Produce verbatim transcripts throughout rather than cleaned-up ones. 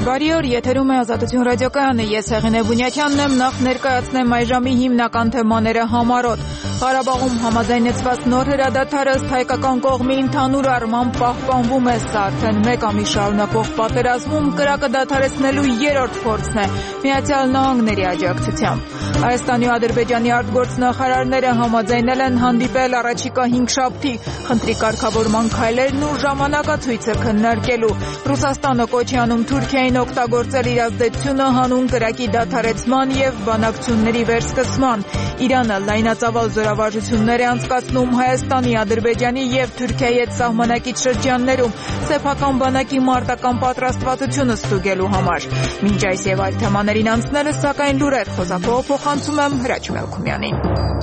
Բարի օր, եթերում է Ազատություն ռադիոկայանը, ես Հեղինե Բունյակյանն եմ, նախ ներկայացնեմ այժմի հիմնական թեմաները համառոտ։ Ղարաբաղում համաձայնեցված նոր հրադադարը ըստ հայկական կողմի ընդհանուր առմամբ պահպանվում է, սա արդեն մեկ ամիս շարունակվող պատերազմում կրակը դադարեցնելու երրորդ փորձն է Միացյալ Նահանգների աջակցությամբ։ Հայաստանի ու Ադրբեջանի արտգործնախարարները համաձայնել են հանդիպել առաջիկա հինգշաբթի խնդրի կարգավորման քայլերն ու ժամանակացույցը քննարկելու։ Ռուսաստանը կոչ է անում Թուրքիային օգտագործել իր ազդեցությունը հանուն կրակի դադարեցման եւ բանակցությունների վերսկսման։ Իրանը լայնածավալ զորավարժություններ է անցկացնում Հայաստանի, Ադրբեջանի եւ Թուրքիայի հետ սահմանակից շրջաններում սեփական բանակի մարտական պատրաստվածությունը ստուգելու համար։ Մինչ այս եւ այլ թեմաներին անցնելը, սակայն լուրեր խոսակով փոխանցում եմ Հրաչ Մելքումյանին։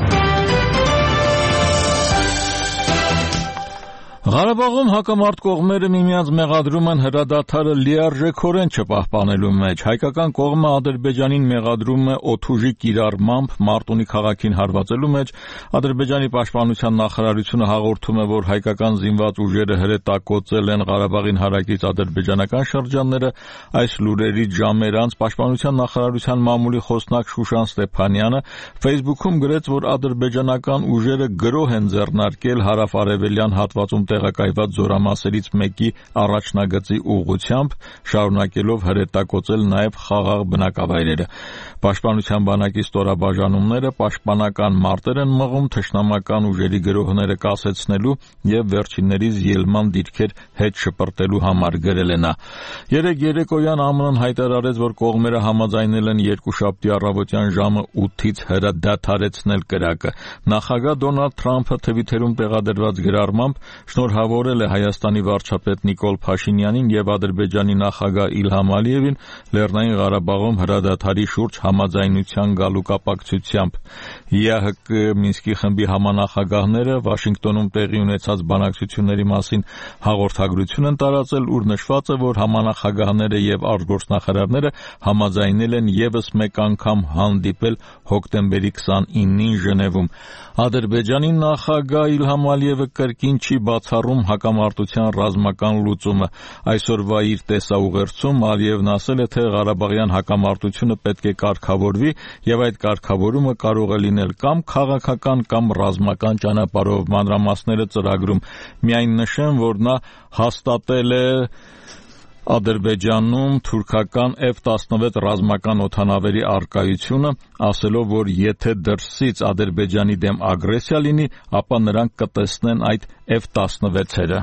Ղարաբաղում հակամարտ կողմերը միմյանց մեղադրում են հրադադարը լիարժեքորեն չպահպանելու մեջ։ Հայկական կողմը Ադրբեջանին մեղադրում է օդուժի կիրառմամբ Մարտունի քաղաքին հարվածելու մեջ։ Ադրբեջանի պաշտպանության նախարարությունը հաղորդում է, որ հայկական զինված ուժերը հրետակոծել են Ղարաբաղին հարակից ադրբեջանական շրջանները։ Այս լուրերից ժամեր անց պաշտպանության նախարարության մամուլի խոսնակ Շուշան Ստեփանյանը Facebook-ում գրեց, որ ադրբեջանական ուժերը գրոհ են ձեռնարկել հարավ-արևելյան հատվածում տեղակայված զորամասերից մեկի առաջնագծի ուղղությամբ, շարունակելով հրետակոծել նաև խաղաղ բնակավայրերը։ Պաշտպանության բանակի ստորաբաժանումները պաշտպանական մարտեր են մղում թշնամական ուժերի գրոհները կասեցնելու եւ վերջիններից ելման դիրքեր հետ շպրտելու համար, գրել է նա։ Երեկ երեկոյան ԱՄՆ-ն հայտարարեց, որ կողմերը համաձայնել են երկուշաբթի առավոտյան ժամը ութից հրադադարեցնել կրակը։ Նախագահ Դոնալդ Թրամփը Թվիթերում տեղադրված գրառմամբ շնորհավորել է Հայաստանի վարչապետ Նիկոլ Փաշինյանին եւ Ադրբեջանի նախագահ Իլհամ Ալիևին Լեռնային Ղարաբաղում հրադադարի շուրջ համաձայնության գալու կապակցությամբ։ ԵԱՀԿ Մինսկի խմբի համանախագահները Վաշինգտոնում տեղի ունեցած բանակցությունների մասին հաղորդագրություն են տարածել, ուր նշված է, որ համանախագահները եւ արտգործնախարարները համաձայնել են եւս մեկ անգամ հանդիպել հոկտեմբերի քսանինին Ժնևում։ Ադրբեջանի նախագահ Իլհամ Ալիևը կրկին չի բացառում հակամարտության ռազմական լուծումը։ Այսօրվա իր տեսաուղերձում Ալիևն ասել է, թե Ղարաբաղյան հակամարտությունը պետք է կարգավորվի եւ այդ կարգավորումը կարող է լինել կամ քաղաքական կամ ռազմական ճանապարհով։ Մանրամասները ծրագրում։ Միայն նշեմ, որ նա հաստատել է Ադրբեջանում թուրքական Էֆ տասնվեց ռազմական օդանավերի առկայությունը, ասելով, որ եթե դրսից Ադրբեջանի դեմ ագրեսիա լինի, ապա նրանք կտեսնեն այդ Էֆ տասնվեցերը։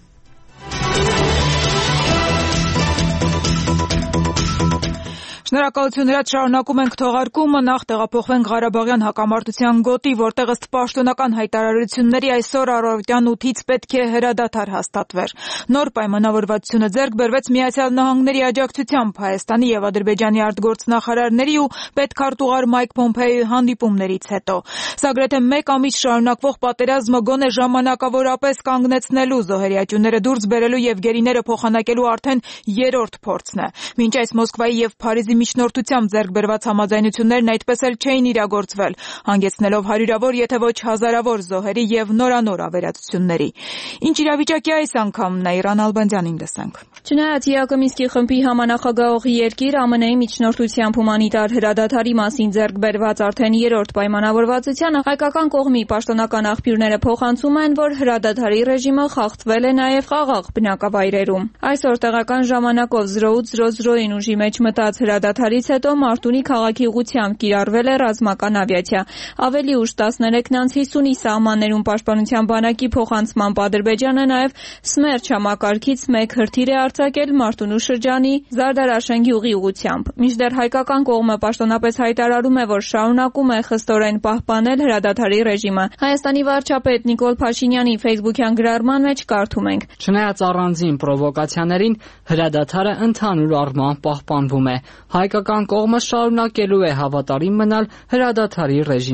Շնորհակալություն, Հրաչ, շարունակում ենք թողարկումը, նախ տեղափոխվենք Ղարաբաղյան հակամարտության գոտի, որտեղ ըստ պաշտոնական հայտարարությունների այսօր առավոտյան ութից պետք է հրադադար հաստատվեր։ Նոր պայմանավորվածությունը ձեռք բերվեց Միացյալ Նահանգների աջակցությամբ Հայաստանի եւ Ադրբեջանի արտգործնախարարների ու պետքարտուղար Մայք Փոմփեոյի հանդիպումներից հետո։ Սա գրեթե մեկ ամիս շարունակվող պատերազմը գոնե ժամանակավորապես կանգնեցնելու, զոհերիաճյուները դուրս բերելու եւ գերիները փոխանակելու արդեն երրորդ փորձն է։ Մինչ այս Մոսկվայի եւ Փարիզի միջնորդությամբ ձեռք բերված համաձայնություններն այդպես էլ չէին իրագործվել, հանգեցնելով հարյուրավոր, եթե ոչ հազարավոր զոհերի եւ նորանոր ավերածությունների։ Ինչ իրավիճակի այս անգամ Նայիրան Ալբանդյանին լսենք։ Չնայած ԵԱՀԿ Մինսկի խմբի համանախագահողի երկիր ԱՄՆ-ի միջնորդությամբ հումանիտար հրադադարի մասին ձեռք բերված արդեն երրորդ պայմանավորվածությանը, հայկական կողմի պաշտոնական աղբյուրները փոխանցում են, որ հրադադարի ռեժիմը խախտվել է նաեւ խաղաղ բնակավայրերում։ Այսօր տեղական ժամանակով զրո ութ զրո զրոին ուժի մեջ մտած հրադադարից հետո Մարտունի քաղաքի ուղղությամբ կիրառվել է ռազմական ավիացիա։ Ավելի ուշ տասներեքն անց հիսունի սահմաններում պաշտպանության բանակի փոխանցմամբ Ադրբեջանը նաեւ Սմերչ համակարգից մեկ հրթիռ է արձակել Մարտունու շրջանի Զարդարաշենքի ուղի ուղղությամբ։ Մինչդեռ հայկական կողմը պաշտոնապես հայտարարում է, որ շարունակում է խստորեն պահպանել հրադադարի ռեժիմը։ Հայաստանի վարչապետ Նիկոլ Փաշինյանի Facebook-յան գրառման մեջ կարդում ենք. Չնայած առանձին պրովոկացիաներին, հրադադարը ընդհանուր առմամբ պահպանվում է։ Հայկական կողմը շարունակելու է հավատարիմ մնալ հրադադարի ռեժիմին։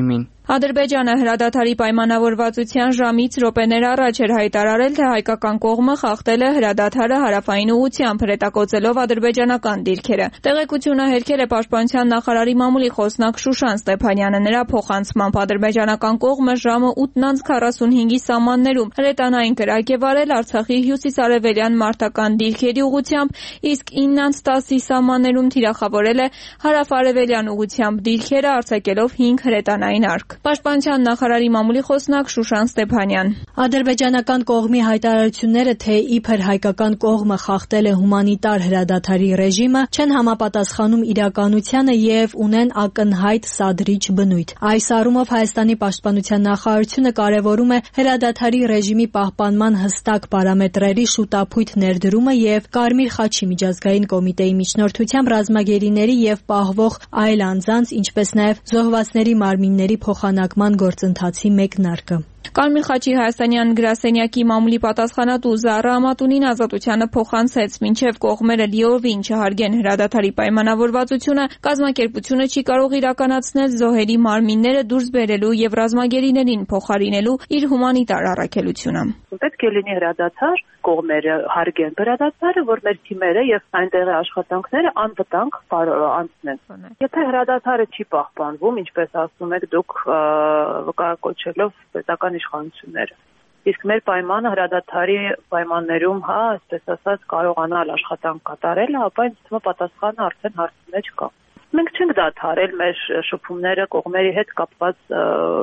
Ադրբեջանը հրադադարի պայմանավորվածության ժամից րոպեներ առաջ էր հայտարարել, թե հայկական կողմը խախտել է հրադադարը հարավային ուղղությամբ, հրետակոծելով ադրբեջանական դիրքերը։ Տեղեկությունը հերքել է պաշտպանության նախարարի մամուլի խոսնակ Շուշան Ստեփանյանը։ Նրա փոխանցմամբ ադրբեջանական կողմը ժամը ութ քառասունհինգի սահմաններում հրետանային կրակ է վարել Արցախի հյուսիսարևելյան մարտական դիրքերի ուղղությամբ, իսկ ինը տասի սահմաններում թիրախավորել է հարավարևելյան ուղղությամբ դիրքերը, արձակելով հինգ հրետանային արկ։ Պաշտպանության նախարարի մամուլի խոսնակ Շուշան Ստեփանյան. Ադրբեջանական կողմի հայտարարությունները, թե իբր հայկական կողմը խախտել է հումանիտար հրադադարի ռեժիմը, չեն համապատասխանում իրականությանը եւ ունեն ակնհայտ սադրիչ բնույթ։ Այս առումով Հայաստանի պաշտպանության նախարարությունը կարևորում է հրադադարի ռեժիմի պահպանման հստակ պարամետրերի շուտափույթ ներդրումը եւ Կարմիր խաչի միջազգային կոմիտեի միջնորդությամբ ռազմագերիների եւ պահվող այլ անձանց, ինչպես նաեւ զոհվածների մարմինների փոխանակման գործընթացի մեկնարկը։ Կարմիր խաչի հայաստանյան գրասենյակի մամուլի պատասխանատու Զառա Ամատունին ազատությանը փոխանցեց, մինչև կողմերը լիովին չհարգեն հրադադարի պայմանավորվածությունը, կազմակերպությունը չի կարող իրականացնել զոհերի մարմինները դուրս բերելու եւ ռազմագերիներին փոխարինելու իր հումանիտար առաքելությունը։ Պետք է լինի հրադադար, կողմերը հարգեն հրադադարը, որ մեր թիմերը եւ այնտեղի աշխատանքները անվտանգ անցնեն։ Եթե հրադադարը չի պահպանվում, ինչպես ասում եք դուք, վկայակոչելով պետական իշխանությունները, իսկ մեր պայմանը հրադադարի պայմաններում, հա, այսպես ասած, կարողանալ աշխատանք կատարել, ապա ինձ թվում է պատասխանը արդեն հարցի մեջ կա։ Մենք չենք դադարել մեր շփումները կողմերի հետ կապված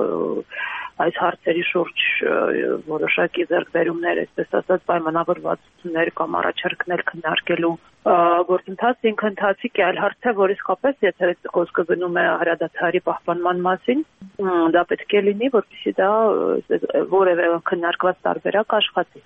այս հարցերի շուրջ որոշակի ձեռքբերումներ, այսպես ասած, պայմանավորվածություններ կամ առաջարկներ քննարկելու գործընթաց ինքը ընթացիկ է, այլ հարց է, որ իսկապես եթե խոսքը գնում է հրադադարի պահպանման մասին, դա պետք է լինի, որպեսզի դա որևէ քննարկված տարբերակ աշխատի։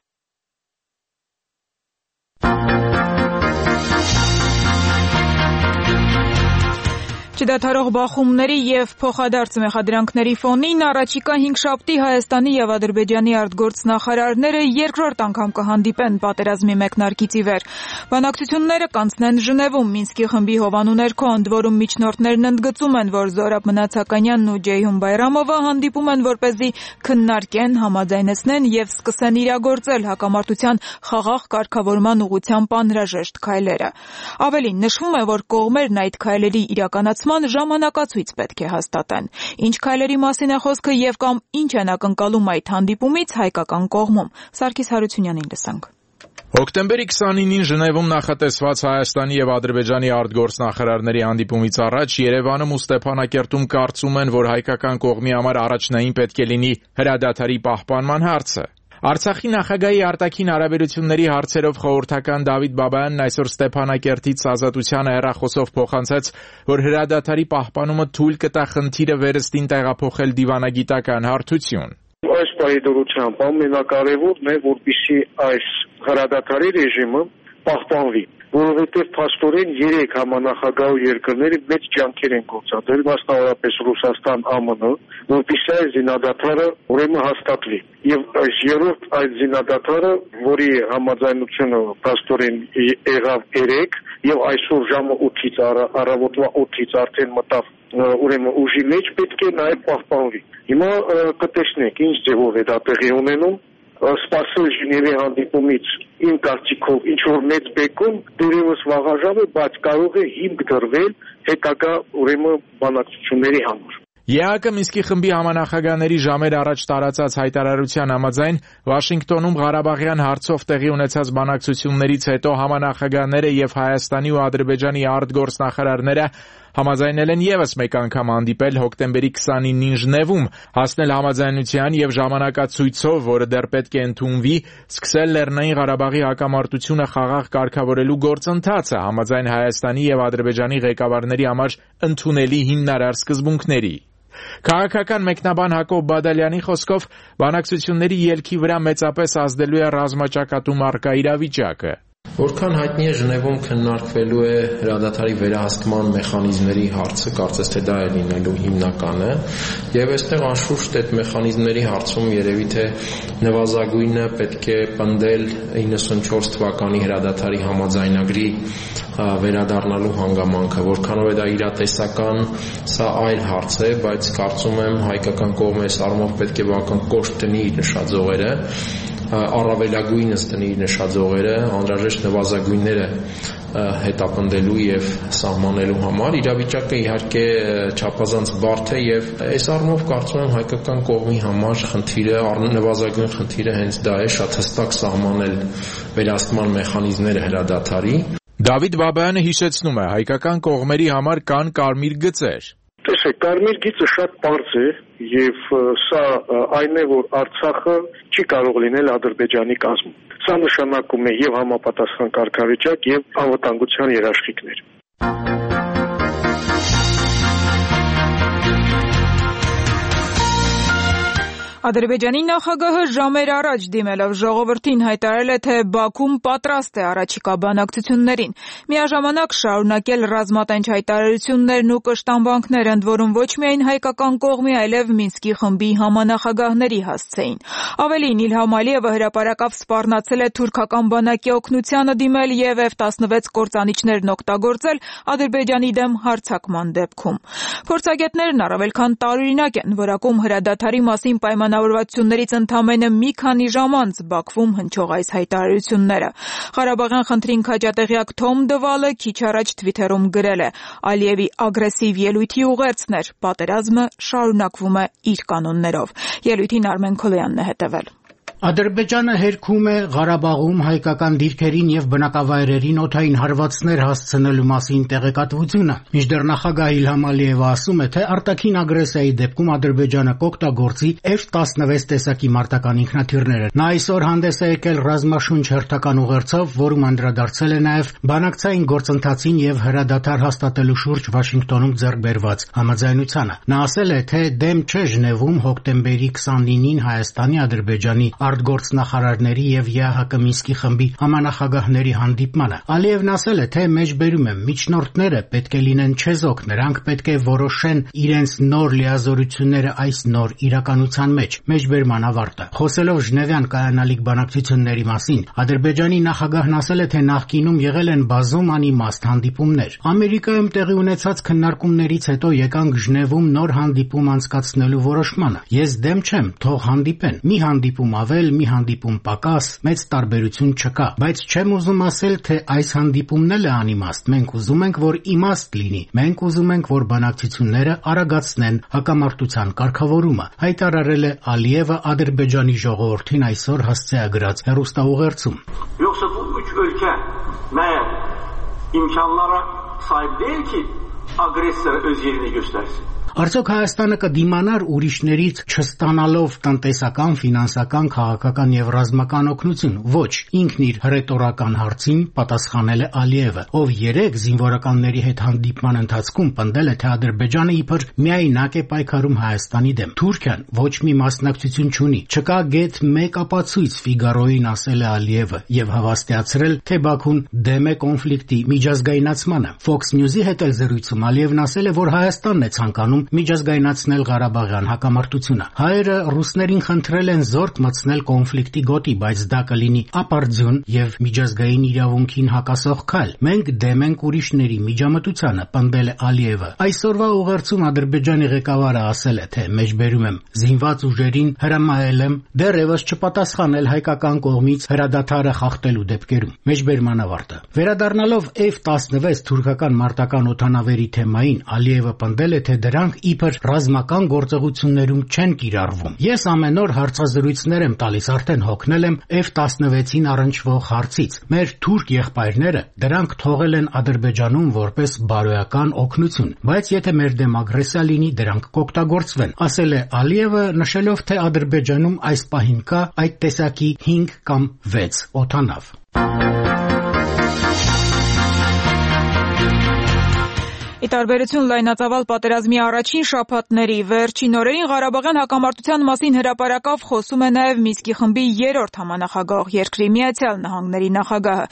Չդադարող բախումների եւ փոխադարձ մեղադրանքների ֆոնին առաջիկա հինգշաբթի Հայաստանի եւ Ադրբեջանի արտգործնախարարները երկրորդ անգամ կհանդիպեն պատերազմի մեկնարկից ի վեր։ Բանակցությունները կանցնեն Ժնևում, Մինսկի խմբի հովանու ներքո, ընդ որում միջնորդներն ընդգծում են, որ Զորաբ Մնացականյանն ու Ջեյհուն Բայրամովը հանդիպում են, որպեսզի քննարկեն, համաձայնեցնեն եւ սկսեն իրագործել հակամարտության խաղաղ կարգավորման ուղղությամբ անհրաժեշտ քայլերը։ Ավելին, նշվում է, որ կողմերն այդ քայլերի իրականացման ժամանակացույց պետք է հաստատեն։ Ինչ քայլերի մասին է խոսքը եւ կամ ինչ են ակնկալում այդ հանդիպումից հայկական կողմում։ Սարգիս Հարությունյանին լսանք։ Հոկտեմբերի քսանինին Ժնևում նախատեսված Հայաստանի եւ Ադրբեջանի արտգործնախարարների հանդիպումից առաջ Երևանում ու Ստեփանակերտում կարծում են, որ հայկական կողմի համար առաջնային պետք է լինի հրադադարի պահպանման հարցը։ Արցախի նախագահի արտաքին հարաբերությունների հարցերով խորհրդական Դավիթ Բաբայանն այսօր Ստեփանակերտից Ազատությանը հեռախոսով փոխանցեց, որ հրադադարի պահպանումը թույլ կտա խնդիրը վերստին տեղափոխել դիվանագիտական հարթություն։ Այս պահի դրությամբ ամենակարևորն է, որպեսզի այս հրադադարի ռեժիմը պահպանվի, որովհետև փաստորեն երեք համանախագահ երկրները մեծ ջանքեր են գործադրել, մասնավորապես Ռուսաստան, ԱՄՆ, որպեսզի այս զինադադարը ուրեմն հաստատվի։ Եվ այս երրորդ այդ զինադադարը, որի համաձայնությունը փաստորեն եղավ երեք, եւ այսօր ժամը ութից առավոտվա ութից արդեն մտավ ուրեմն ուժի մեջ, պետք է նաև պահպանվի։ Հիմա կտեսնենք ինչ ձևով է դա տեղի ունենում։ Սպասել Ժնևի հանդիպումից իմ կարծիքով ինչ որ մեծ բեկում դերևս վաղաժամ է, բայց կարող է հիմք դրվել հետագա ուրեմն բանակցությունների համար։ ԵԱՀԿ Մինսկի խմբի համանախագահների ժամեր առաջ տարածած հայտարարության համաձայն Վաշինգտոնում Ղարաբաղյան հարցով տեղի ունեցած բանակցություններից հետո համանախագահները եւ Հայաստանի ու Ադրբեջանի արտգործնախարարները համաձայնել են եւս մեկ անգամ հանդիպել հոկտեմբերի քսանինին Ժնևում, հասնել համաձայնության եւ ժամանակացույցով, որը դեռ պետք է ընդունվի, սկսել Լեռնային Ղարաբաղի հակամարտությունը խաղաղ կարգավորելու գործընթացը համաձայն Հայաստանի եւ Ադրբեջանի ղեկավարների համար ընդունելի հիմնարար սկզբունքների։ Քաղաքական մեկնաբան Հակոբ Բադալյանի խոսքով բանակցությունների ելքի վրա մեծապես ազդելու է ռազմաճակատում առկա իրավիճակը։ Որքան հայտնի է Ժնևում քննարկվելու է հրադադարի վերահսկման մեխանիզմների հարցը, կարծես թե դա է լինելու հիմնականը, եւ այստեղ անշուշտ այդ մեխանիզմների հարցում երևի թե նվազագույնը պետք է պնդել իննսունչորս թվականի հրադադարի համաձայնագրի վերադառնալու հանգամանքը, որքանով է դա իրատեսական, սա այլ հարց է, բայց կարծում եմ հայկական կողմը այս առումով պետք է բավական կոշտ տնի իր նշաձողերը, առավելագույնս տնի իր նշաձողերը, անհրաժեշտ նվազագույնները հետապնդելու եւ սահմանելու համար։ Իրավիճակը իհարկե չափազանց բարդ է եւ այս առումով կարծում եմ հայկական կողմի համար խնդիրը, նվազագույն խնդիրը հենց դա է, շատ հստակ սահմանել վերահսկման մեխանիզմները հրադադարի։ Դավիթ Բաբայանը հիշեցնում է, հայկական կողմերի համար կան կարմիր գծեր։ Տեսեք, կարմիր գիծը շատ պարզ է եւ սա այն է, որ Արցախը չի կարող լինել Ադրբեջանի կազմում։ Սա նշանակում է եւ համապատասխան կարգավիճակ եւ անվտանգության երաշխիքներ։ Ադրբեջանի նախագահը ժամեր առաջ դիմելով ժողովրդին հայտարարել է, թե Բաքուն պատրաստ է առաջիկա բանակցություններին, միաժամանակ շարունակել ռազմատենչ հայտարարություններն ու կշտամբանքներ, ընդ որում ոչ միայն հայկական կողմի, այլև Մինսկի խմբի համանախագահների հասցեին։ Ավելին, Իլհամ Ալիևը հրապարակավ սպառնացել է թուրքական բանակի օգնությանը դիմել եւ Էֆ տասնվեց կործանիչներն օգտագործել Ադրբեջանի դեմ հարձակման դեպքում։ Փորձագետներն առավել քան տարօրինակ են որակում հրադադարի մասին պայման Անավորվածություններից ընդամենը մի քանի ժամ անց Բաքվում հնչող այս հայտարարությունները։ Ղարաբաղյան խնդրին քաջատեղյակ Թոմ Դվալը քիչ առաջ Թվիթերում գրել է. Ալիևի ագրեսիվ ելույթի ուղերձն էր, պատերազմը շարունակվում է իր կանոններով։ Ելույթին Արմեն Քոլոյանն է հետևել։ Ադրբեջանը հերքում է Ղարաբաղում հայկական դիրքերին եւ բնակավայրերին օդային հարվածներ հասցնելու մասին տեղեկատվությունը։ Մինչդեռ նախագահ Իլհամ Ալիևը ասում է, թե արտաքին ագրեսիայի դեպքում Ադրբեջանը կօգտագործի Էֆ տասնվեց տեսակի մարտական ինքնաթիռները։ Նա այսօր հանդես է եկել ռազմաշունչ հերթական ուղերձով, որում անդրադարձել է նաեւ բանակցային գործընթացին եւ հրադադար հաստատելու շուրջ Վաշինգտոնում ձեռք բերված համաձայնությանը։ Նա ասել է, թե դեմ չէ Ժնևում հոկտեմբերի քսանինին Հայաստանի, Ադրբեջանի արտգործնախարարների եւ ԵԱՀԿ Մինսկի խմբի համանախագահների հանդիպմանը։ Ալիևն ասել է, թե մեջբերում է միջնորդները պետք է լինեն չեզոք, նրանք պետք է որոշեն իրենց նոր լիազորությունները այս նոր իրականության մեջ։ Մեջբերման ավարտը։ Խոսելով Ժնևյան կայանալիք բանակցությունների մասին, Ադրբեջանի նախագահն ասել է, թե նախկինում եղել են բազում անիմաստ հանդիպումներ։ Ամերիկայում տեղի ունեցած քննարկումներից հետո եկանք Ժնևում նոր հանդիպում անցկացնելու որոշմանը։ Ես դեմ չեմ, թող հանդիպեն։ Մի հանդիպում ավել, մի հանդիպում պակաս, մեծ տարբերություն չկա, բայց չեմ ուզում ասել, թե այս հանդիպումն էլ է անիմաստ։ Մենք ուզում ենք, որ իմաստ լինի։ Մենք ուզում ենք, որ բանակցությունները արագացնեն հակամարտության կարգավորումը, հայտարարել է Ալիևը Ադրբեջանի ժողովրդին այսօր հասցեագրած հեռուստաուղերձում։ Yoxsa bu üç ölkə məyər imkanlara sahib deyil ki, ագրեսora öz yerini göstərsin. Արդյոք Հայաստանը կդիմանար ուրիշներից չստանալով տնտեսական, ֆինանսական, քաղաքական եւ ռազմական օգնություն։ Ոչ, ինքն իր հռետորական հարցին պատասխանել է Ալիևը, ով երեք զինվորականների հետ հանդիպման ընթացքում պնդել է, թե Ադրբեջանը իբր միայնակ է պայքարում Հայաստանի դեմ։ Թուրքիան ոչ մի մասնակցություն չունի։ Չկա գեթ մեկ ապացույց, Ֆիգարոյին ասել է Ալիևը եւ հավաստիացրել, թե Բաքուն դեմ է կոնֆլիկտի միջազգայնացմանը։ Fox News-ի հետ էլ զրույցում Ալիևն ասել է, որ Հայաստանն է ցանկանում միջազգայնացնել Ղարաբաղյան հակամարտությունը։ Հայերը ռուսներին խնդրել են զորք մտցնել կոնֆլիկտի գոտի, բայց դա կլինի ապարդյուն եւ միջազգային իրավունքին հակասող քայլ։ Մենք դեմ ենք ուրիշների միջամտությանը, պնդել է Ալիևը։ Այսօրվա ուղերձում Ադրբեջանի ղեկավարը ասել է, թե մեջբերում եմ զինված ուժերին հրամայել եմ դեռևս չպատասխանել հայկական կողմից հրադադարը խախտելու դեպքերում։ Մեջբերման ավարտը։ Վերադառնալով Էֆ տասնվեց թուրքական մարտական օդանավերի թեմային, Ալիևը պնդել է, թե դրանք իբր ռազմական գործողություններում չեն կիրառվում։ Ես ամեն օր հարցազրույցներ եմ տալիս, արդեն հոգնել եմ Էֆ տասնվեցին առնչվող հարցից։ Մեր թուրք եղբայրները դրանք թողել են Ադրբեջանում որպես բարոյական օգնություն, բայց եթե մեր դեմ ագրեսիա լինի, դրանք կօգտագործվեն, ասել է Ալիևը, նշելով, թե Ադրբեջանում այս պահին կա այդ տեսակի հինգ կամ վեց օդանավ։ Ի տարբերություն լայնածավալ պատերազմի առաջին շաբաթների, վերջին օրերին Ղարաբաղյան հակամարտության մասին հրապարակավ խոսում է նաև Մինսկի խմբի երրորդ համանախագահող երկրի Միացյալ Նահանգների նախագահը,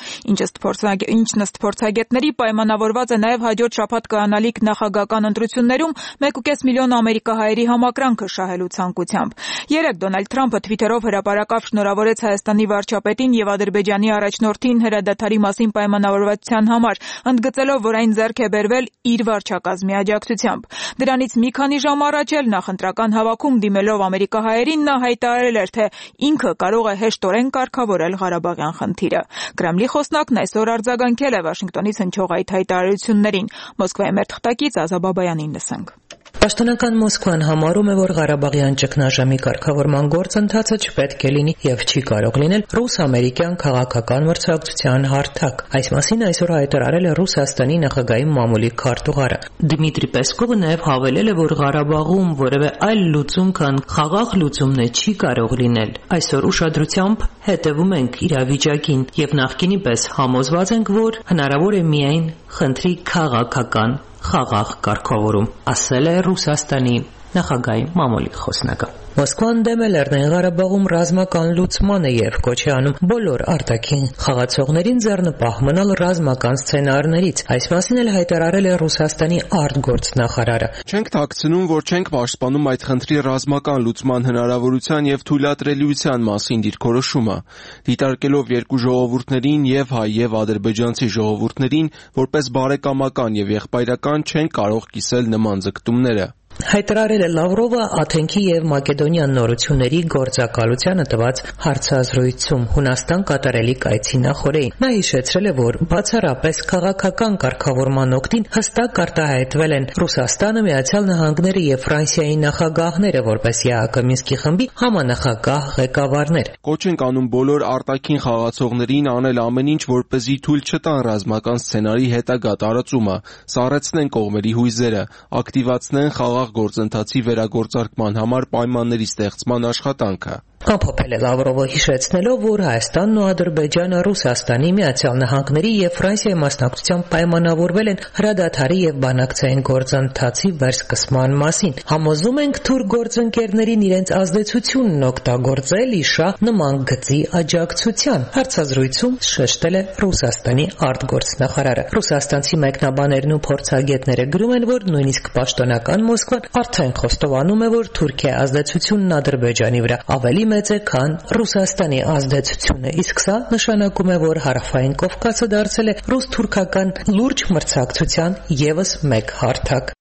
ինչն ըստ փորձագետների պայմանավորված է նաև հաջորդ շաբաթ կայանալիք նախագահական ընտրություններում մեկ ու կես միլիոն ամերիկահայերի համակրանքը շահելու ցանկությամբ։ Երեկ Դոնալդ Թրամփը Թվիթերով հրապարակավ շնորհավորեց Հայաստանի վարչապետին եւ Ադրբեջանի առաջնորդին հրադադարի մասին պայմանավորվածության համար, ընդգծելով, որ այն ձեռք է բերվել իր վարչակազմի աջակցությամբ։ Դրանից մի քանի ժամ առաջ էլ նախընտրական հավաքում դիմելով ամերիկահայերին նա հայտարարել էր, թե ինքը կարող է հեշտորեն կարգավորել Ղարաբաղյան խնդիրը։ Կրեմլի խոսնակն այսօր արձագանքել է Վաշինգտոնից հնչող այդ հայտարարություններին։ Մոսկվայի մեր թղթակից Ազա Բաբայանին լսենք։ Պաշտոնական Մոսկվան համարում է, որ Ղարաբաղյան ճգնաժամի կարգավորման գործընթացը չպետք է լինի եւ չի կարող լինել ռուս-ամերիկյան քաղաքական մրցակցության հարթակ։ Այս մասին այսօր հայտարարել է Ռուսաստանի նախագահի մամուլի քարտուղարը։ Դմիտրի Պեսկովը նաեւ հավելել է, որ Ղարաբաղում որևէ այլ լուծում, քան խաղաղ լուծումն է, չի կարող լինել։ Այսօր ուշադրությամբ հետևում ենք իրավիճակին եւ նախկինի պես համոզված ենք, որ հնարավոր է միայն խնդրի քաղաքական խաղաղ կարգավորում, ասել է Ռուսաստանի նախագահի մամուլի խոսնակը։ Մոսկվան դեմ է Լեռնային Ղարաբաղում ռազմական լուծմանը եւ կոչ է անում բոլոր արտաքին խաղացողներին ձեռնպահ մնալ ռազմական սցենարներից։ Այս մասին էլ հայտարարել է Ռուսաստանի արտգործնախարարը։ Չենք թաքցնում, որ չենք պաշտպանում այդ խնդրի ռազմական լուծման հնարավորության եւ թույլատրելիության մասին դիրքորոշումը, դիտարկելով երկու ժողովուրդներին եւ հայ եւ ադրբեջանցի ժողովուրդներին որպես բարեկամական եւ եղբայրական չեն կարող կիսել նման ձգտումները։ Հայտարարել է Լավրովը Աթենքի եւ Մակեդոնիան նորությունների գործակալությանը տված հարցազրույցում Հունաստան կատարելիք այցի նախօրեին։ Նա հիշեցրել է, որ բացառապես քաղաքական կարգավորման օգտին հստակ արտահայտվել են Ռուսաստանը, Միացյալ Նահանգները եւ Ֆրանսիայի նախագահները որպես ԵԱՀԿ Մինսկի խմբի համանախագահ ղեկավարներ։ Կոչ ենք անում բոլոր արտաքին խաղացողներին անել ամեն ինչ, որպեսզի թույլ չտան ռազմական սցենարի հետագա տարածումը, սառեցնեն կողմերի հույզերը, ակտիվացնեն խաղաղ գործընթացի վերագործարկման համար պայմանների ստեղծման աշխատանքը։ Ամփոփել է Լավրովը հիշեցնելով, որ Հայաստանն ու Ադրբեջանը Ռուսաստանի, Միացյալ Նահանգների եւ Ֆրանսիայի մասնակցությամբ պայմանավորվել են հրադադարի եւ բանակցային գործընթացի վերսկսման մասին։ Համոզում ենք թուրք գործընկերներին իրենց ազդեցությունն օգտագործել իշա նման գծի աջակցության։ Հարցազրույցում շեշտել է Ռուսաստանի արտգործնախարարը։ Ռուսաստանցի մեկնաբաներն ու փորձագետները գրում են, որ նույնիսկ պաշտոնական Մոսկվան արդեն խոստովանում է, որ Թուրքիայի ազդեցությունն Ադրբեջանի վրա ավելի մեծ է, քան Ռուսաստանի ազդեցությունը, իսկ սա նշանակում է, որ Հարավային Կովկասը դարձել է ռուս-թուրքական լուրջ մրցակցության ևս մեկ հարթակ։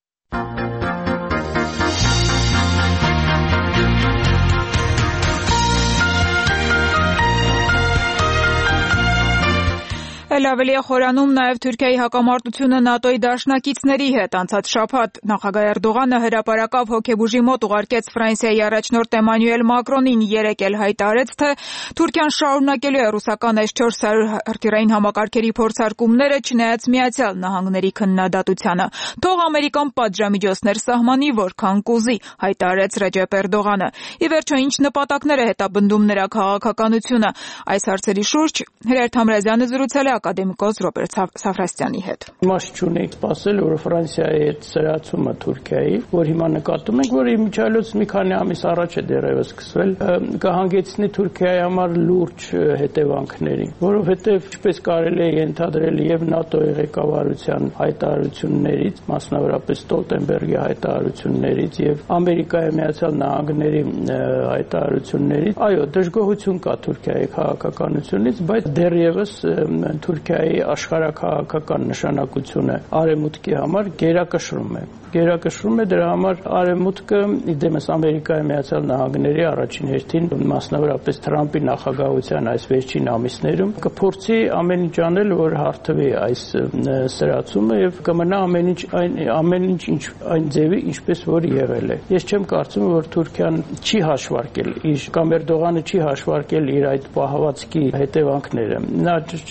Էլ ավելի է խորանում նաև Թուրքիայի հակամարտությունը ՆԱՏՕ-ի դաշնակիցների հետ։ Անցած շաբաթ նախագահ Էրդողանը հրապարակավ հոգեբուժի մոտ ուղարկեց Ֆրանսիայի առաջնորդ Էմանուել Մակրոնին, երեկ էլ հայտարարեց, թե Թուրքիան շարունակելու է ռուսական էս չորս հարյուր հրթիռային համակարգերի փորձարկումները, չնայած Միացյալ Նահանգների քննադատությանը։ Թող Ամերիկան պատժամիջոցներ սահմանի, որքան կուզի, հայտարարեց Ռեջեփ Էրդողանը։ Ի վերջո, ինչ նպատակներ է հետապնդում նրա քաղաքականությունը։ Այս հարցերի շուրջ Հրեր Թամրազյանը զրուցել է ակադեմիկոս Ռոբերտ Սաֆրաստյանի հետ։ Իմաստ չունի սպասել, որ Ֆրանսիայի հետ սրացումը Թուրքիայի, որ հիմա նկատում ենք, որ իմիջիալոց մի քանի ամիս առաջ է դեռևս սկսվել, կհանգեցնի Թուրքիայի համար լուրջ հետևանքների, որովհետև ինչպես կարելի է ենթադրել եւ ՆԱՏՕ-ի ղեկավարության հայտարարություններից, մասնավորապես Ստոլտենբերգի հայտարարություններից եւ Ամերիկայի Միացյալ Նահանգների հայտարարություններից, այո, դժգոհություն կա Թուրքիայի քաղաքականությունից, բայց դեռևս Թուրքիայի աշխարհաքաղաքական նշանակությունը արևմուտքի համար գերակշռում է։ Գերակշռում է դրա համար արևմուտքը իդեմս Ամերիկայի Միացյալ Նահանգների առաջին հերթին, մասնավորապես Թրամփի նախագահության այս վերջին ամիսներում կփորձի ամեն ինչ անել, որ հարթվի այս սրացումը եւ կմնա ամեն ինչ այն ամեն ինչ ինչ այն ձևի, ինչպես որ եղել է։ Ես չեմ կարծում, որ Թուրքիան չի հաշվարկել իր կամ Էրդողանը չի հաշվարկել իր այդ պահվածքի հետևանքները։ Նա չնայած շատ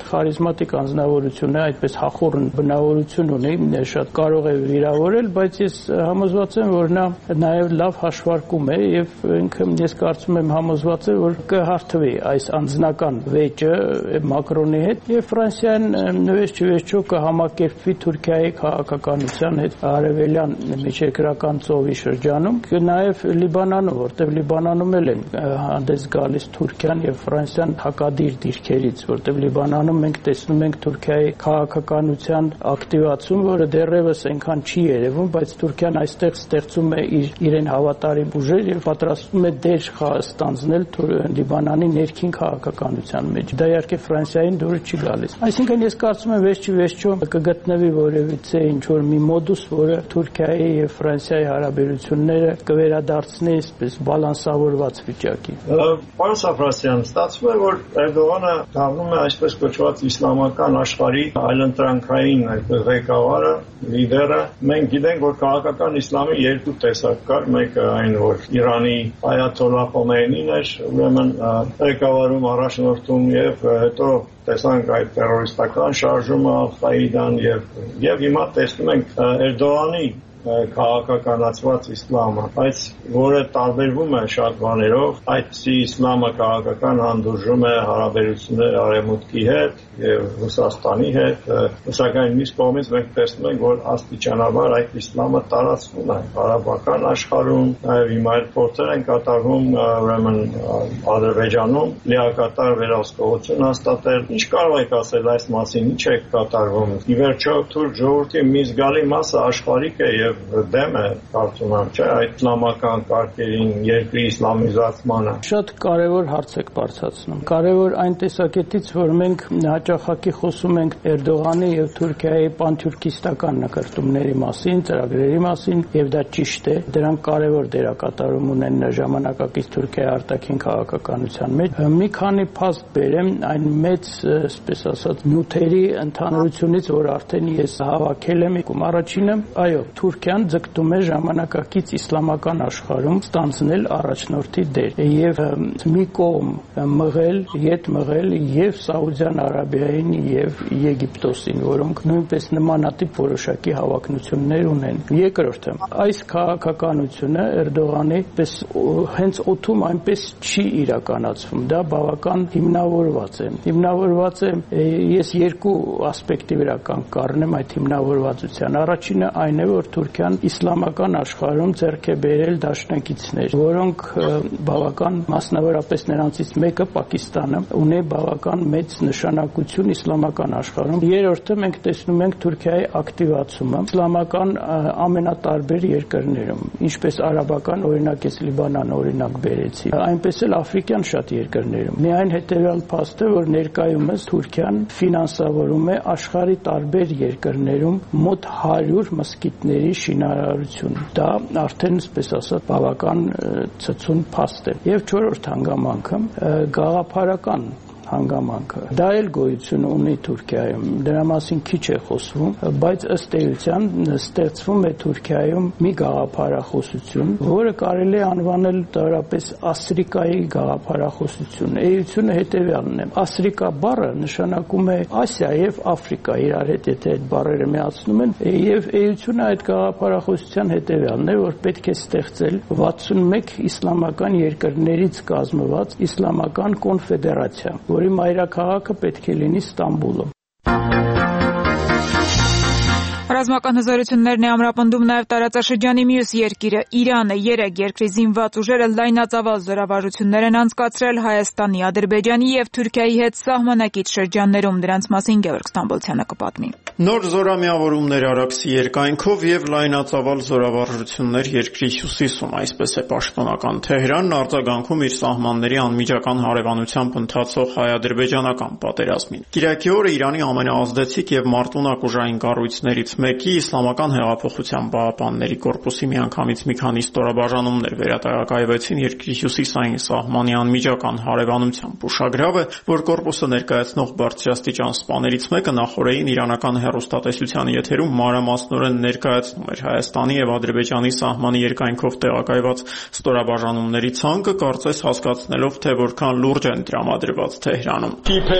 խարիզմատիկ անձնավորություն է, այդպես հախորն բնավորություն ունի, շատ կարող է վիրավորել, բայց ես համոզված եմ, որ նա նաև լավ հաշվարկում է եւ ինքը ես կարծում եմ համոզված է, որ կհարթվի այս անձնական վեճը Մակրոնի հետ եւ Ֆրանսիան վերջ-ի-վերջո կհամակերպվի Թուրքիայի քաղաքականության հետ արևելյան միջերկրական ծովի շրջանում, նաեւ Լիբանանում, որտեղ Լիբանանում էլ են հանդես գալիս Թուրքիան եւ Ֆրանսիան հակադիր դիրքերից, որտեղ Լիբանանում մենք տեսնում ենք Թուրքիայի քաղաքականության ակտիվացում, որը դեռևս այնքան չի երևում, բայց Թուրքիան այստեղ ստեղծում է իր իրեն հավատարիմ ուժեր եւ պատրաստվում է դեր ստանձնել Լիբանանի ներքին քաղաքականության մեջ։ Դա իհարկե Ֆրանսիային դուրս չի գալիս։ Այսինքն ես կարծում եմ վերջ-ի-վերջո կգտնվի որևիցե ինչ որ մի մոդուս, որը Թուրքիայի եւ Ֆրանսիայի հարաբերությունները կվերադարձնի այսպես բալանսավորված վիճակի։ Պարոն Սաֆրասյան, ստացվում է, որ Էրդողանը դառնում է այսպես կոչված իսլամական աշխարհի այլընտրանքային այդպես ղեկավարը, լիդերը։ Մենք գիտենք, որ քաղաքական իսլամի երկու տեսակ կար, մեկը այն, որ Իրանի այաթոլլահ Խոմեյնին էր, ուրեմն ղեկավարում առաջնորդում եւ հետո տեսանք այդ terroristական շարժումը, Ալ-Ղաիդան եւ եւ հիմա տեսնում ենք Էրդողանի քաղաքականացված իսլամը, բայց որը տարբերվում է շատ բաներով, այդպիսի իսլամը քաղաքական հանդուրժում է հարաբերություններ Արևմուտքի հետ եւ Ռուսաստանի հետ, սակայն մյուս կողմից մենք տեսնում ենք, որ աստիճանաբար այդ իսլամը տարածվում է արաբական աշխարհում, նաեւ հիմա այդ փորձեր են կատարվում ուրեմն Ադրբեջանում լիակատար վերահսկողություն հաստատել։ Ինչ կարող եք ասել այս մասին, ինչ է կատարվում։ Ի վերջո թուրք ժողովրդի մի զգալի մասը աշխարհիկ է եւ դեմ է, կարծում եմ, չէ, այդ իսլամական կարգերին, երկրի իսլամիզացմանը։ Շատ կարևոր հարց եք բարձրացնում։ Կարևոր այն տեսակետից, որ մենք հաճախակի խոսում ենք Էրդողանի եւ Թուրքիայի պանթյուրքիստական նկարտումների մասին, ծրագրերի մասին, եւ դա ճիշտ է։ Դրանք կարևոր դերակատարում ունեն ժամանակակից Թուրքիայի արտաքին քաղաքականության մեջ։ Մի քանի փաստ բերեմ այն մեծ, այսպես ասած, նյութերի ընդհանրությունից, որ արդեն ես հավաքել եմ։ Առաջինը, այո, Թուրքիան ձգտում է ժամանակակից իսլամական աշխարհում ստանձնել առաջնորդի դեր եւ մի կողմ մղել, յետ մղել եւ Սաուդյան Արաբիային եւ Եգիպտոսին, որոնք նույնպես նմանատիպ որոշակի հավակնություններ ունեն։ Երկրորդը, այս քաղաքականությունը Էրդողանի պես հենց օդում այնպես չի իրականացվում, դա բավական հիմնավորված է։ Հիմնավորված է, ես երկու ասպեկտի վրա կառնեմ այդ հիմնավորվածության։ Առաջինը այն է, որ Թուրքիան իսլամական աշխարհում ձեռք է բերել դաշնակիցներ, որոնք բավական մասնավորապես նրանցից մեկը Պակիստանը ունի բավական մեծ նշանակություն իսլամական աշխարհում։ Երրորդը մենք տեսնում ենք Թուրքիայի ակտիվացումը իսլամական ամենատարբեր երկրներում, ինչպես արաբական, օրինակ ես Լիբանանը օրինակ բերեցի, այնպես էլ աֆրիկյան շատ երկրներում։ Միայն հետևյալ փաստը, որ ներկայումս Թուրքիան ֆինանսավորում է աշխարհի տարբեր երկրներում մոտ հարյուր մզկիթների շինարարություն։ Դա արդեն, այսպես ասած, բավական ցցուն փաստ է։ Եվ չորրորդ հանգամանքը գաղափարական հանգամանքը։ Դա էլ գոյություն ունի Թուրքիայում, դրա մասին քիչ է խոսվում, բայց ըստ էության ստեղծվում է Թուրքիայում մի գաղափարախոսություն, որը կարելի է անվանել տարապես Ասրիկայի գաղափարախոսություն։ Էությունը հետևյալն է. Ասրիկա բառը նշանակում է Ասիա եւ Աֆրիկա, իրար հետ եթե այդ բառերը միացնում են, եւ էությունը այդ գաղափարախոսության հետևյալն է, որ պետք է ստեղծել վաթսունմեկ իսլամական երկրներից կազմված իսլամական կոնֆեդերացիա, որի մայրաքաղաքը պետք է լինի Ստամբուլը։ Ռազմական հզորություններն է ամրապնդում նաև տարածաշրջանի մյուս երկիրը Իրանը։ Երեք երկրի զինված ուժերը լայնածավալ զորավարժություններ են անցկացրել Հայաստանի, Ադրբեջանի եւ Թուրքիայի հետ սահմանակից շրջաններում։ Դրանց մասին Գևորգ Ստամբոլցյանը կպատմի։ Նոր զորամիավորումներ Արաքսի երկայնքով եւ լայնածավալ զորավարժություններ երկրի հյուսիսում, այսպես է պաշտոնական Թեհրանն արձագանքում իր սահմանների անմիջական հարևանությամբ ընթացող հայ-ադրբեջանական պատերազմին։ Կիրակի օրը Իրանի ամենաազդեցիկ եւ մարտունակ ուժային կառույցներից մեկի Իսլամական հեղափոխության պահապանների կորպուսի միանգամից մի քանի ստորաբաժանումներ վերատեղակայվեցին երկրի հյուսիսային սահմանի անմիջական հարևանությամբ։ Ուշագրավ է, որ կորպուսը ներկայացնող բարձրաստիճան սպաներից մեկը նախորդին իրանական հեռուստատեսության եթերում մանրամասնորեն ներկայացնում էր Հայաստանի եւ Ադրբեջանի սահմանի երկայնքով տեղակայված ստորաբաժանումների ցանկը, կարծես հասկացնելով, թե որքան լուրջ են տրամադրված Թեհրանում։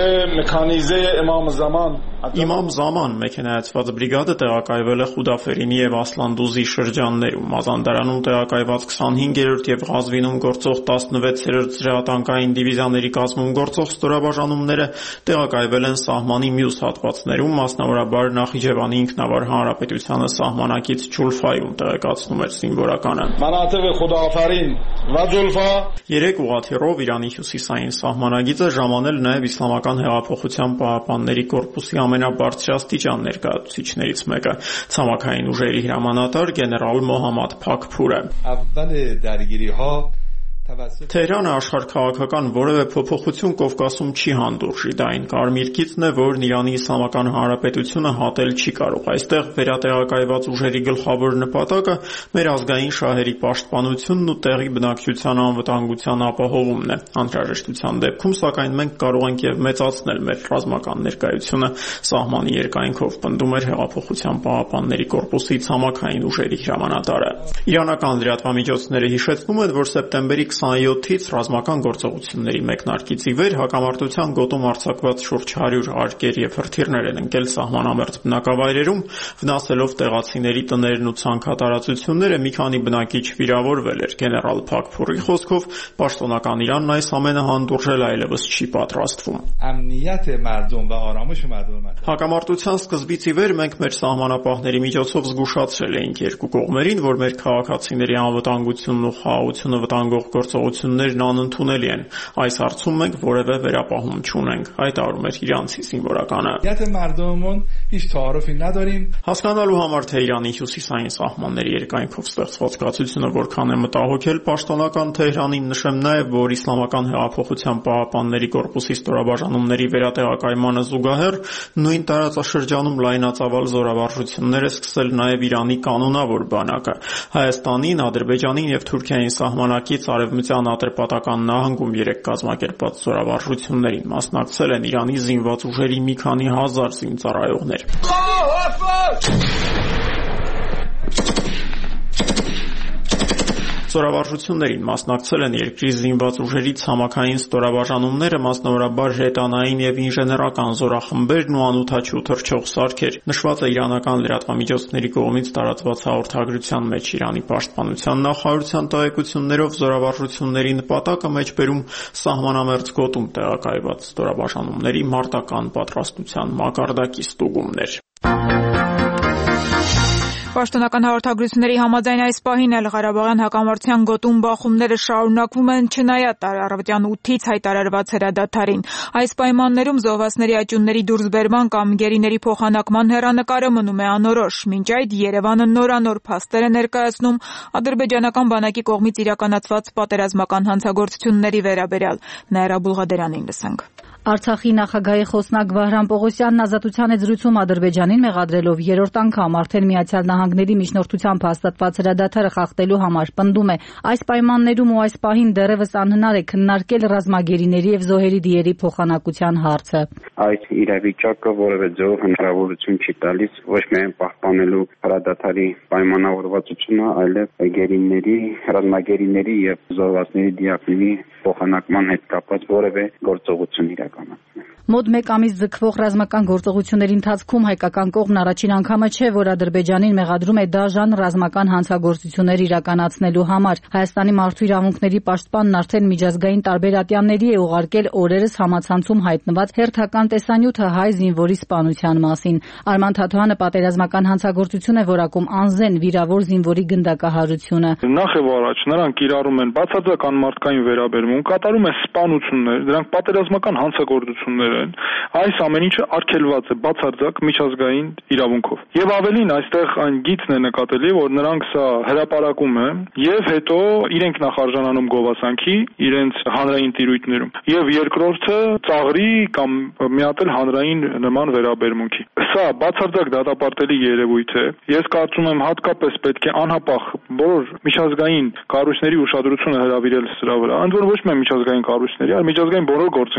Իմամ Զաման մեքենայացված բրիգադը տեղակայվել է Խուդաֆերինի եւ Ասլանդուզի շրջաններում։ Մազանդարանում տեղակայված քսանհինգերորդ եւ Ղազվինում գործող տասնվեցերորդ զրահատանկային դիվիզիաների կազմում գործող ստորաբաժանումները տեղակայվել են սահմանի մյուս հատվածներում, մասնավորաբար Նախիջևանի ինքնավար հանրապետությանը սահմանակից Ջուլֆայում տեղեկացնում էր զինվորականը։ Երեք ուղղաթիռով Իրանի հյուսիսային սահմանագիծը ժամանել նաև Իսլամական հեղափոխության պահապանների կորպուսի ամենաբարձրաստիճան ներկայացուցիչներից մեկը, ցամաքային ուժերի հրամանատար գեներալ Մոհամմադ Փաքփուրը։ Թեհրանը աշխարհաքաղաքական որևէ փոփոխություն Կովկասում չի հանդուրժի, դա այն կարմիր գիծն է, որն Իրանի Իսլամական Հանրապետությունը հատել չի կարող։ Այստեղ վերատեղակայված ուժերի գլխավոր նպատակը մեր ազգային շահերի պաշտպանությունն ու տեղի բնակչության անվտանգության ապահովումն է։ Անհրաժեշտության դեպքում, սակայն, մենք կարող ենք եւ մեծացնել մեր ռազմական ներկայությունը սահմանի երկայնքով, պնդում էր Հեղափոխության պահապանների կորպուսի ցամաքային ուժերի հրամանատարը։ Իրանական լրատվամիջոցները հիշեցնում են, որ սեպտեմբերի քսանյոթից ռազմական գործողությունների մեկնարկից ի վեր հակամարտության գոտում արձակված շուրջ հարյուր արկեր եւ հրթիռներ են ընկել սահմանամերձ բնակավայրերում, վնասելով տեղացիների տներն ու ցանքատարածությունները, մի քանի բնակիչ վիրավորվել էր։ Գեներալ Փաքփուրի խոսքով, պաշտոնական Իրանն այս ամենը հանդուրժել այլևս չի պատրաստվում։ Հակամարտության սկզբից ի վեր մենք մեր սահմանապահների միջոցով զգուշացրել էինք երկու կողմերին, որ մեր քաղաքացիների անվտանգությունն ու խաղաղությունը վտանգող գործողություններն անընդունելի են։ Այս հարցում մենք որևէ վերապահում չունենք, հայտարարում էր իրանցի զինվորականը։ Հասկանալու համար, թե Իրանի հյուսիսային սահմանների երկայնքով ստեղծված կացությունը որքան է մտահոգել պաշտոնական Թեհրանին, նշեմ նաև, որ Իսլամական հեղափոխության պահապանների կորպուսի ստորաբաժանումների վերատեղակայմանը զուգահեռ նույն տարածաշրջանում լայնածավալ զորավարժություններ է սկսել նաև Իրանի կանոնավոր բանակը։ Հայաստանին, Ադրբեջանին եւ Թուրքիային սահմանակից արևմտյան Ատրպատական նահանգում երեք կազմակերպված զորավարժություններին մասնակցել են Իրանի զինված ուժերի մի քանի հազար զինծառայողներ։ Զորավարժություններին մասնակցել են երկրի զինված ուժերի ցամաքային ստորաբաժանումները, մասնավորաբար հրետանային եւ ինժեներական զորախմբերն ու անօդաչու թռչող սարքեր։ Նշված է իրանական լրատվամիջոցների կողմից տարածված հաղորդագրության մեջ։ Իրանի պաշտպանության նախարարության տեղեկություններով զորավարժությունների նպատակը մեջբերում սահմանամերձ գոտում տեղակայված ստորաբաժանումների մարտական պատրաստության մակարդակի ստուգումն էր։ Պաշտոնական հաղորդագրությունների համաձայն այս պահին էլ Ղարաբաղյան հակամարտության գոտում բախումները շարունակվում են չնայած առավոտյան ութից հայտարարված հրադադարին։ Այս պայմաններում զոհվածների աճյունների դուրսբերման կամ գերիների փոխանակման հեռանկարը մնում է անորոշ։ Մինչ այդ Երևանը նորանոր փաստեր է ներկայացնում ադրբեջանական բանակի կողմից իրականացված պատերազմական հանցագործությունների վերաբերյալ։ Նաիրա Բուլղադերանին լսենք։ Արցախի նախագահի խոսնակ Վահրամ Պողոսյանն ազատության հետ զրույցում Ադրբեջանին մեղադրելով երրորդ անգամ արդեն Միացյալ Նահանգների միջնորդությամբ հաստատված հրադադարը խախտելու համար պնդում է, այս պայմաններում ու այս պահին դեռևս անհնար է քննարկել ռազմագերիների եւ զոհերի դիերի փոխանակության հարցը։ Այս իրավիճակը որևէ ձեւով հնարավորություն չի տալիս ոչ միայն պահպանելու հրադադարի պայմանավորվածությունը, այլև գերիների, ռազմագերիների եւ զոհվածների դիակների փոխանակման հետ կապված որևէ գործողություն իրականացնել։ Մոտ մեկ ամիս ձգվող ռազմական գործողությունների ընթացքում հայկական կողմն առաջին անգամը չէ, որ Ադրբեջանին մեղադրում է դաժան ռազմական հանցագործություններ իրականացնելու համար։ Հայաստանի մարդու իրավունքների պաշտպանն արդեն միջազգային տարբեր ատյանների է ուղարկել օրերս համացանցում հայտնված հերթական տեսանյութը հայ զինվորի սպանության մասին։ Արման Թաթոյանը պատերազմական հանցագործություն է որակում անզեն վիրավոր զինվորի գնդակահարությունը։ Նախ եւ առաջ նրանք կիրառում են բացարձակ անմարդկային վերաբերմունք, կատարում են սպանություններ, դրանք պատերազմական հանցագործություններ են։ Այս ամեն ինչը արգելված է բացարձակ միջազգային իրավունքով։ Եվ ավելին, այստեղ այն գիծն է նկատելի, որ նրանք սա հրապարակում են եւ հետո իրենք նախարժանանում գովասանքի իրենց հանրային տիրույթներում։ Եվ երկրորդը ծաղրի կամ մի հատ էլ հանրային նման վերաբերմունքի։ Սա բացարձակ դատապարտելի երևույթ է։ Ես կարծում եմ հատկապես պետք է անհապաղ բոլոր միջազգային կառույցների ուշադրությունը հրավիրել սրա վրա։ Ընդ որում ոչ միայն միջազգային կառույցների, այլ միջազգային բոլոր գործընկերների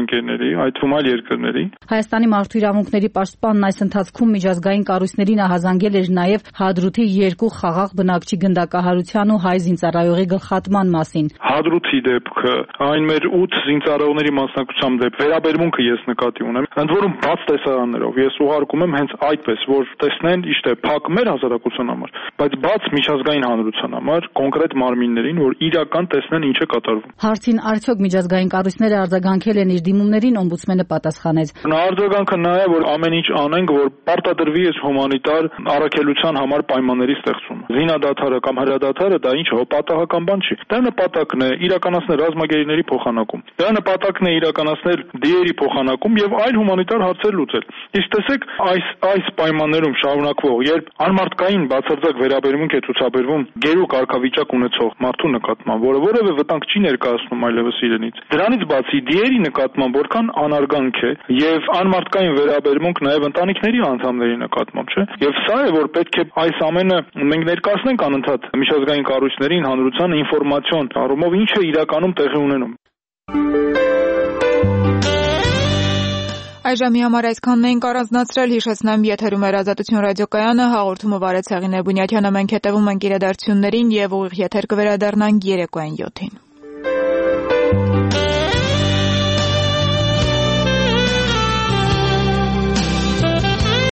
այդ թվում այլ երկրների։ Հայաստանի մարդու իրավունքների պաշտպանն այս ընթացքում միջազգային կառույցներին ահազանգել էր նաև Հադրութի երկու խաղաղ բնակչի գնդակահարության ու հայ զինծառայողի գլխատման մասին։ Հադրութի դեպքը, այն մեր ութ զինծառայողների մասնակցությամբ դեպք վերաբերմունքը ես նկատի ունեմ, ընդ որում բաց տեսարաններով ես ուղարկում եմ հենց այդպես, որ տեսնեն իշտե փակ մեր հասարակության համար, բայց բաց միջազգային հանրության համար, կոնկրետ մարմիններին, որ իրական տեսնեն ինչ է կատարվում։ Հարցին արդյոք միջազգային կառույցները արձագանքել են իր դիմումներին, օմբուդսմենը պատասխանեց։ Արձագանքը նա է, որ ամեն ինչ անենք, որ պարտադրվի այս հումանիտար առաքելության համար պայմանների ստեղծումը։ Զինադադարը կամ հրադադարը դա ինչ պատահական բան չի։ Դա նպատակն է իրականացնել ռազմագերիների փոխանակում։ Դա նպատակն է իրականացնել դիերի փոխանակում եւ այլ հումանիտար հարցեր լուծել։ Իսկ տեսեք, այս այս պայմաններում շարունակվող, երբ անմարդկային բացարձակ վերաբերմունք է ցուցաբերվում գերու կարգավիճակ ունեցող մարդու նկատմամբ, որը որևէ վտանգ չի ներկայացնում այլևս իրենից։ Դրանից բացի դիերի նկատմամբ որքան անարգանք է եւ անմարդկային վերաբերմունք նաեւ ընտանիքների անդամների նկատմամբ, չէ՞։ Եվ սա է, որ պետք է այս ամենը մենք ներկայացնենք անընդհատ միջազգային կառույցներին, հանրությանը ինֆորմացիոն առումով ինչ է իրականում տեղի ունենում։ Այժմի համար այսքանն էինք առանձնացրել, հիշեցնեմ, եթերում էր Ազատություն ռադիոկայանը, հաղորդումը վարեց Հեղինե Բունյաթյանը, մենք հետևում ենք իրադարձություններին եւ ուղիղ եթեր կվերադառնանք երեկոյան յոթին։